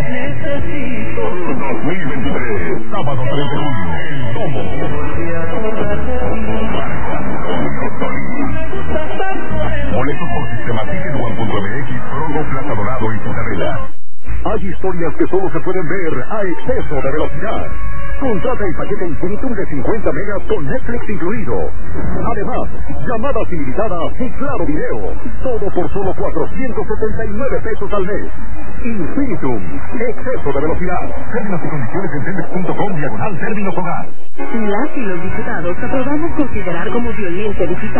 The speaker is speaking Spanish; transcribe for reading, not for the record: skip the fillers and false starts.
necesito. 2023, sábado 3 de junio, El Domo. Boletos por Sistema Ticket.1.mx, Progo, Plaza Dorado y Ciudadela. Hay historias que solo se pueden ver a exceso de velocidad. Contrata el paquete Infinitum de 50 megas con Netflix incluido. Además, llamadas ilimitadas y claro video. Todo por solo 479 pesos al mes. Infinitum, exceso de velocidad. Términos y condiciones en Telmex.com/términos hogar. Las y los diputados aprobamos considerar como violencia digital